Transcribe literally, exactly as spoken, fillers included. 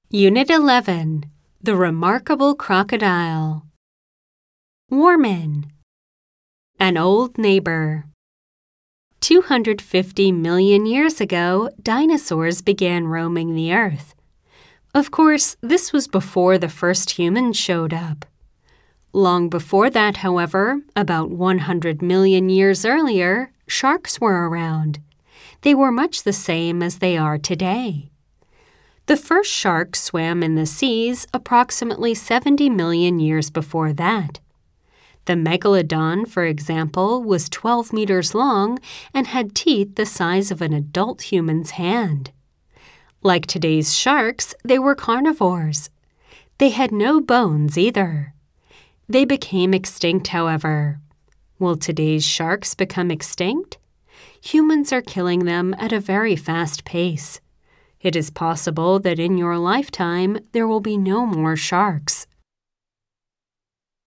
Unit eleven. The Remarkable Crocodile. Warman. An old neighbor. two hundred fifty million years ago, dinosaurs began roaming the earth. Of course, this was before the first humans showed up. Long before that, however, about one hundred million years earlier, sharks were around. They were much the same as they are today. The first sharks swam in the seas approximately seventy million years before that. The megalodon, for example, was twelve meters long and had teeth the size of an adult human's hand. Like today's sharks, they were carnivores. They had no bones either. They became extinct, however. Will today's sharks become extinct? Humans are killing them at a very fast pace. It is possible that in your lifetime there will be no more sharks.